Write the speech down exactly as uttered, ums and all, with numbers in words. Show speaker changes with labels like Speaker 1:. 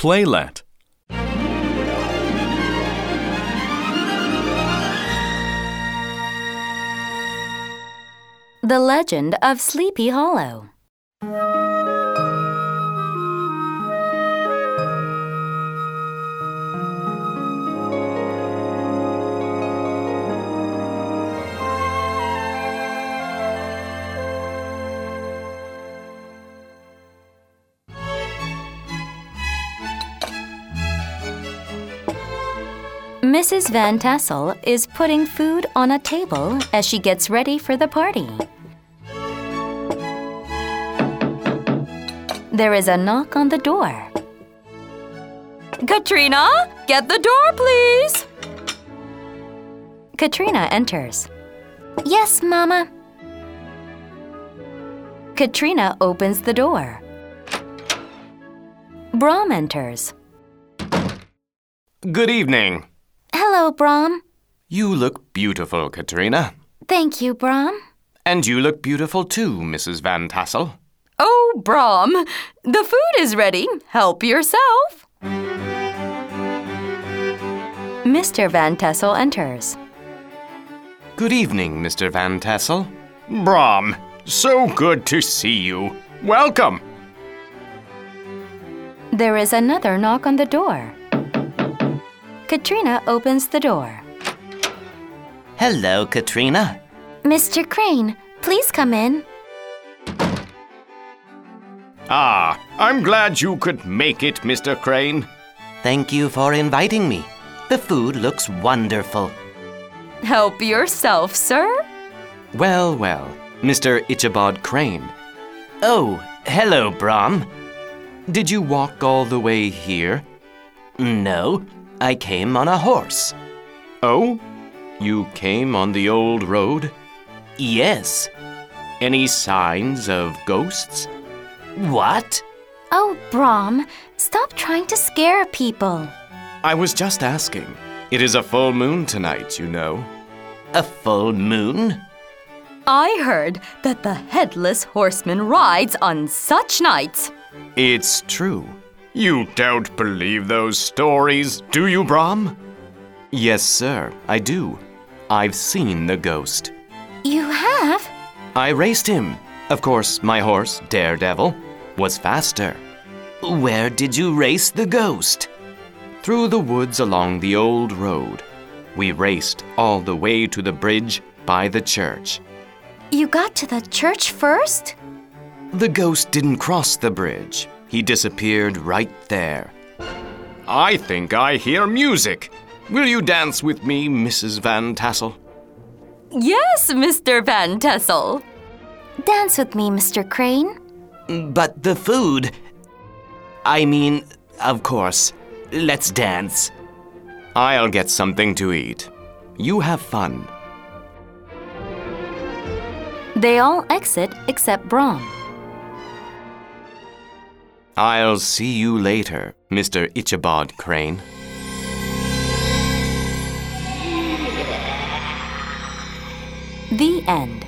Speaker 1: Playlet.
Speaker 2: The Legend of Sleepy Hollow. Missus Van Tassel is putting food on a table as she gets ready for the party. There is a knock on the door.
Speaker 3: Katrina, get the door, please.
Speaker 2: Katrina enters. Yes, Mama. Katrina opens the door. Brom enters.
Speaker 4: Good evening.
Speaker 2: Hello, Brom.
Speaker 4: You look beautiful, Katrina.
Speaker 2: Thank you, Brom.
Speaker 4: And you look beautiful too, Missus Van Tassel.
Speaker 3: Oh, Brom, the food is ready. Help yourself.
Speaker 2: Mister Van Tassel enters.
Speaker 4: Good evening, Mister Van Tassel. Brom, so good to see you. Welcome.
Speaker 2: There is another knock on the door. Katrina opens the door.
Speaker 5: Hello, Katrina.
Speaker 2: Mister Crane, please come in.
Speaker 4: Ah, I'm glad you could make it, Mister Crane.
Speaker 5: Thank you for inviting me. The food looks wonderful.
Speaker 3: Help yourself, sir.
Speaker 4: Well, well, Mister Ichabod Crane.
Speaker 5: Oh, hello, Brom.
Speaker 4: Did you walk all the way here?
Speaker 5: No, I came on a horse.
Speaker 4: Oh? You came on the old road?
Speaker 5: Yes.
Speaker 4: Any signs of ghosts?
Speaker 5: What?
Speaker 2: Oh, Brom, stop trying to scare people.
Speaker 4: I was just asking. It is a full moon tonight, you know.
Speaker 5: A full moon?
Speaker 3: I heard that the Headless Horseman rides on such nights.
Speaker 4: It's true. You don't believe those stories, do you, Brom? Yes, sir, I do. I've seen the ghost.
Speaker 2: You have?
Speaker 4: I raced him. Of course, my horse, Daredevil, was faster.
Speaker 5: Where did you race the ghost?
Speaker 4: Through the woods along the old road. We raced all the way to the bridge by the church.
Speaker 2: You got to the church first?
Speaker 4: The ghost didn't cross the bridge. He disappeared right there. I think I hear music. Will you dance with me, Missus Van Tassel?
Speaker 3: Yes, Mister Van Tassel.
Speaker 2: Dance with me, Mister Crane.
Speaker 5: But the food... I mean, of course. Let's dance.
Speaker 4: I'll get something to eat. You have fun.
Speaker 2: They all exit except Brom.
Speaker 4: I'll see you later, Mister Ichabod Crane.
Speaker 2: The end.